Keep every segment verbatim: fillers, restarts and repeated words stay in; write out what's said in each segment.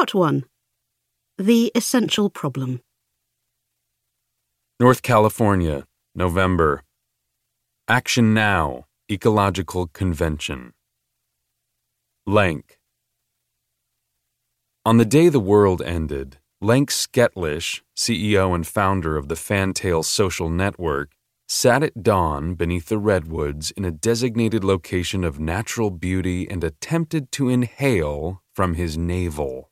Part one. The Essential Problem. North California, November. Action Now, Ecological Convention. Lenk. On the day the world ended, Lenk Sketlish, C E O and founder of the Fantail Social Network, sat at dawn beneath the redwoods in a designated location of natural beauty and attempted to inhale from his navel.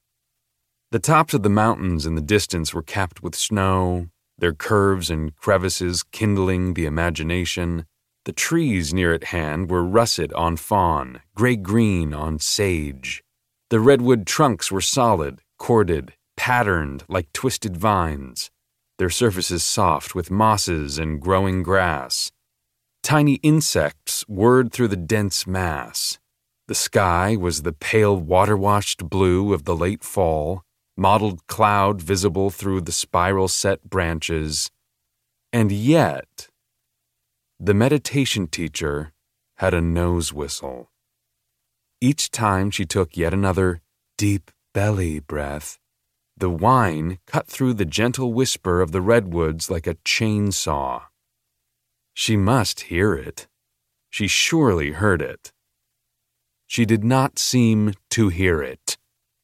The tops of the mountains in the distance were capped with snow, their curves and crevices kindling the imagination. The trees near at hand were russet on fawn, gray-green on sage. The redwood trunks were solid, corded, patterned like twisted vines, their surfaces soft with mosses and growing grass. Tiny insects whirred through the dense mass. The sky was the pale water-washed blue of the late fall, mottled cloud visible through the spiral-set branches. And yet, the meditation teacher had a nose whistle. Each time she took yet another deep belly breath, the whine cut through the gentle whisper of the redwoods like a chainsaw. She must hear it. She surely heard it. She did not seem to hear it.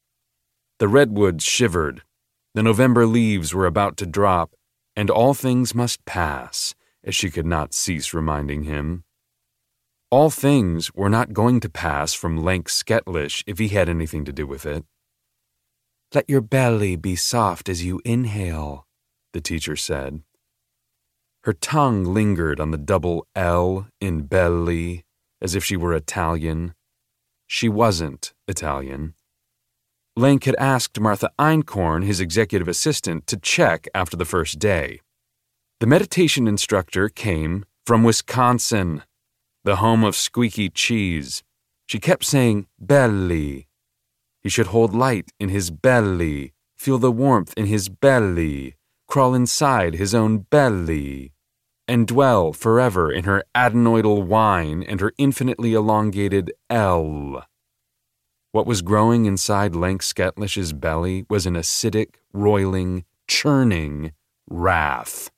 The redwoods shivered. The November leaves were about to drop, and all things must pass, as she could not cease reminding him. All things were not going to pass from Lenk Sketlish if he had anything to do with it. "Let your belly be soft as you inhale," the teacher said. Her tongue lingered on the double L in belly, as if she were Italian. She wasn't Italian. Lenk had asked Martha Einkorn, his executive assistant, to check after the first day. The meditation instructor came from Wisconsin, the home of squeaky cheese. She kept saying, belly. He should hold light in his belly, feel the warmth in his belly, crawl inside his own belly, and dwell forever in her adenoidal whine and her infinitely elongated L. What was growing inside Lenk Sketlish's belly was an acidic, roiling, churning wrath.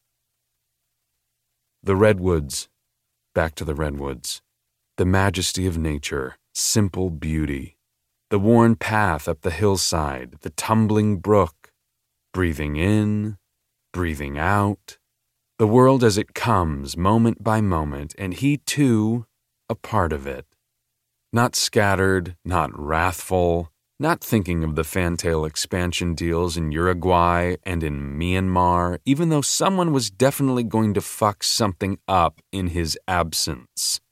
The redwoods, back to the redwoods, the majesty of nature, simple beauty, the worn path up the hillside, the tumbling brook, breathing in, breathing out, the world as it comes, moment by moment, and he too, a part of it. Not scattered, not wrathful, not thinking of the Fantail expansion deals in Uruguay and in Myanmar, even though someone was definitely going to fuck something up in his absence.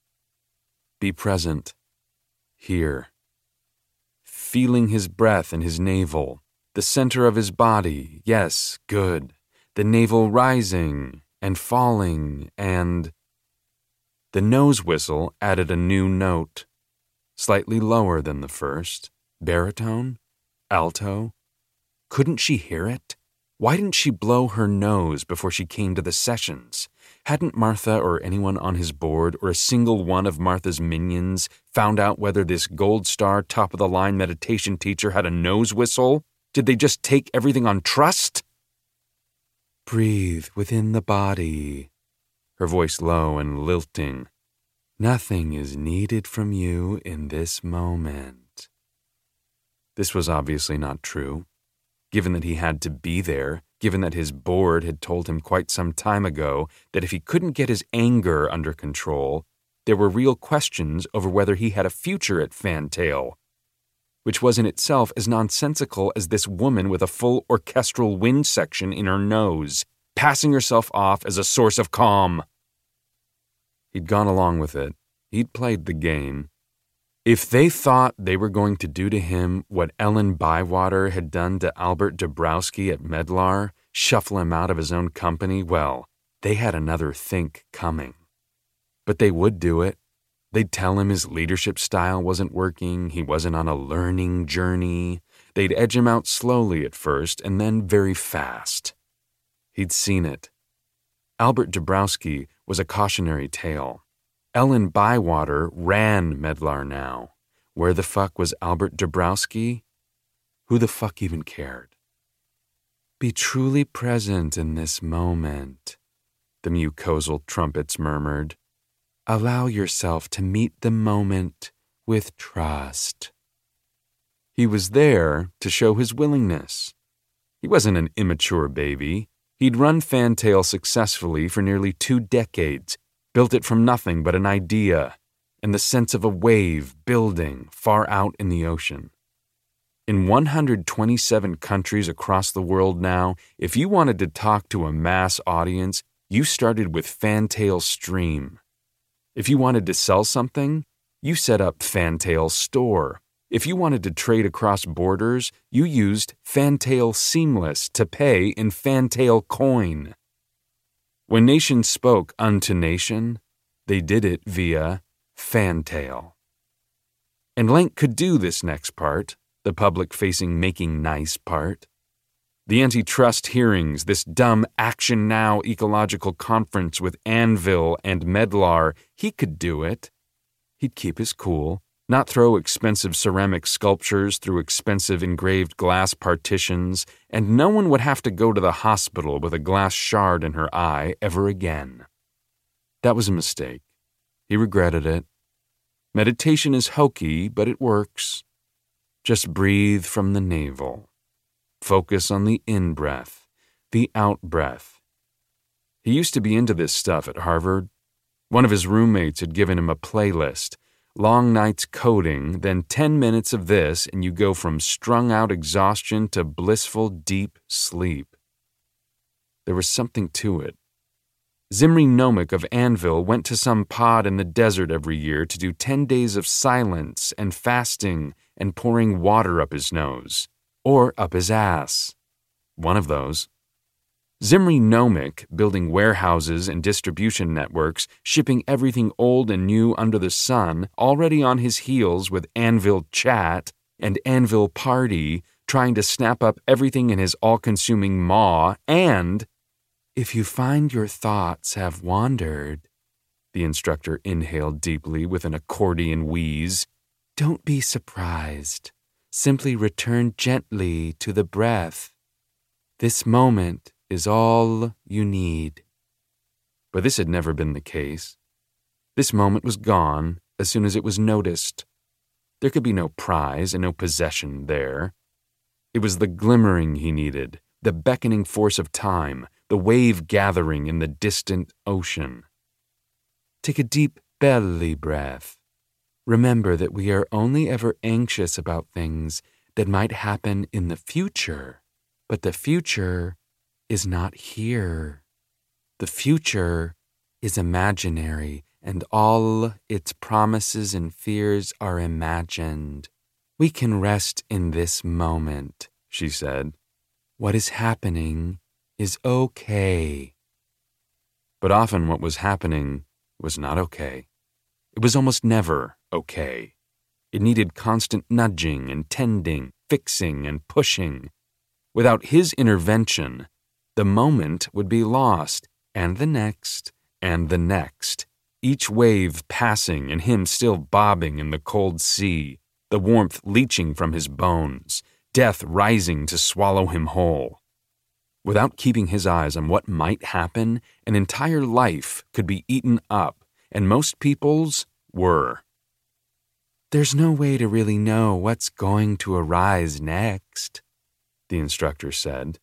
Be present. Here. Feeling his breath in his navel, the center of his body, yes, good. The navel rising and falling and... The nose whistle added a new note, slightly lower than the first. Baritone? Alto? Couldn't she hear it? Why didn't she blow her nose before she came to the sessions? Hadn't Martha or anyone on his board or a single one of Martha's minions found out whether this gold star top-of-the-line meditation teacher had a nose whistle? Did they just take everything on trust? Breathe within the body. Her voice low and lilting. Nothing is needed from you in this moment. This was obviously not true, given that he had to be there, given that his board had told him quite some time ago that if he couldn't get his anger under control, there were real questions over whether he had a future at Fantail, which was in itself as nonsensical as this woman with a full orchestral wind section in her nose, passing herself off as a source of calm. He'd gone along with it. He'd played the game. If they thought they were going to do to him what Ellen Bywater had done to Albert Dabrowski at Medlar, shuffle him out of his own company, well, they had another think coming. But they would do it. They'd tell him his leadership style wasn't working, he wasn't on a learning journey. They'd edge him out slowly at first and then very fast. He'd seen it. Albert Dabrowski was a cautionary tale. Ellen Bywater ran Medlar now. Where the fuck was Albert Dabrowski? Who the fuck even cared? Be truly present in this moment, the mucosal trumpets murmured. Allow yourself to meet the moment with trust. He was there to show his willingness. He wasn't an immature baby. He'd run Fantail successfully for nearly two decades, built it from nothing but an idea and the sense of a wave building far out in the ocean. In one hundred twenty-seven countries across the world now, if you wanted to talk to a mass audience, you started with Fantail Stream. If you wanted to sell something, you set up Fantail Store. If you wanted to trade across borders, you used Fantail Seamless to pay in Fantail coin. When nations spoke unto nation, they did it via Fantail. And Link could do this next part, the public-facing making nice part. The antitrust hearings, this dumb Action Now ecological conference with Anvil and Medlar, he could do it. He'd keep his cool, not throw expensive ceramic sculptures through expensive engraved glass partitions, and no one would have to go to the hospital with a glass shard in her eye ever again. That was a mistake. He regretted it. Meditation is hokey, but it works. Just breathe from the navel. Focus on the in-breath, the out-breath. He used to be into this stuff at Harvard. One of his roommates had given him a playlist, long nights coding, then ten minutes of this, and you go from strung-out exhaustion to blissful, deep sleep. There was something to it. Zimri Nomic of Anvil went to some pod in the desert every year to do ten days of silence and fasting and pouring water up his nose. Or up his ass. One of those. Zimri Nomic, building warehouses and distribution networks, shipping everything old and new under the sun, already on his heels with Anvil Chat and Anvil Party, trying to snap up everything in his all-consuming maw, and, if you find your thoughts have wandered, the instructor inhaled deeply with an accordion wheeze, don't be surprised. Simply return gently to the breath. This moment is all you need. But this had never been the case. This moment was gone as soon as it was noticed. There could be no prize and no possession there. It was the glimmering he needed, the beckoning force of time, the wave gathering in the distant ocean. Take a deep belly breath. Remember that we are only ever anxious about things that might happen in the future, but the future is not here. The future is imaginary, and all its promises and fears are imagined. We can rest in this moment, she said. What is happening is okay. But often what was happening was not okay. It was almost never okay. It needed constant nudging and tending, fixing and pushing. Without his intervention, the moment would be lost, and the next, and the next, each wave passing and him still bobbing in the cold sea, the warmth leaching from his bones, death rising to swallow him whole. Without keeping his eyes on what might happen, an entire life could be eaten up, and most people's were. There's no way to really know what's going to arise next, the instructor said.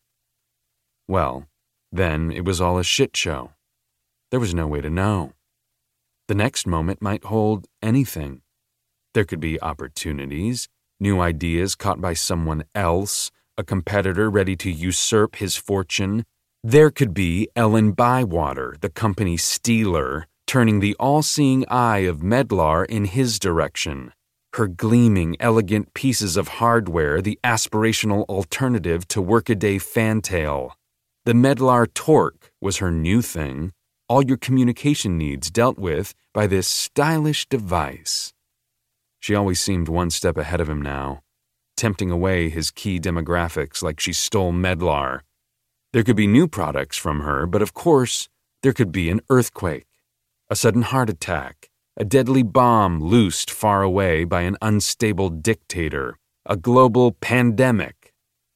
Well, then it was all a shit show. There was no way to know. The next moment might hold anything. There could be opportunities, new ideas caught by someone else, a competitor ready to usurp his fortune. There could be Ellen Bywater, the company stealer, turning the all-seeing eye of Medlar in his direction. Her gleaming, elegant pieces of hardware the aspirational alternative to workaday Fantail. The Medlar Torque was her new thing, all your communication needs dealt with by this stylish device. She always seemed one step ahead of him now, tempting away his key demographics like she stole Medlar. There could be new products from her, but of course, there could be an earthquake, a sudden heart attack, a deadly bomb loosed far away by an unstable dictator, a global pandemic.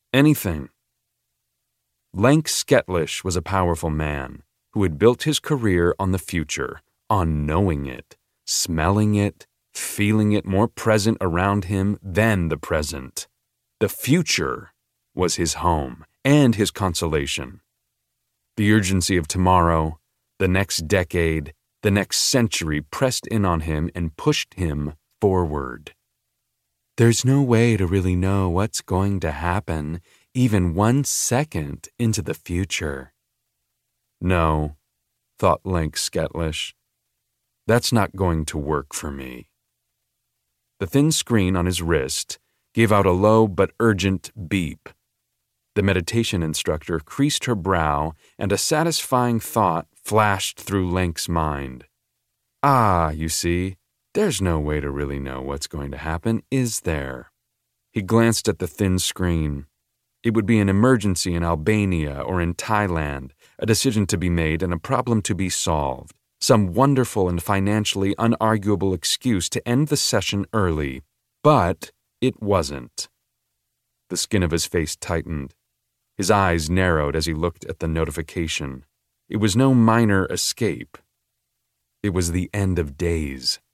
Anything. Lenk Sketlish was a powerful man who had built his career on the future, on knowing it, smelling it, feeling it more present around him than the present. The future was his home and his consolation. The urgency of tomorrow, the next decade, the next century pressed in on him and pushed him forward. There's no way to really know what's going to happen even one second into the future. No, thought Lenk Sketlish. That's not going to work for me. The thin screen on his wrist gave out a low but urgent beep. The meditation instructor creased her brow, and a satisfying thought flashed through Lenk's mind. Ah, you see, there's no way to really know what's going to happen, is there? He glanced at the thin screen. It would be an emergency in Albania or in Thailand, a decision to be made and a problem to be solved, some wonderful and financially unarguable excuse to end the session early. But it wasn't. The skin of his face tightened. His eyes narrowed as he looked at the notification. It was no minor escape. It was the end of days.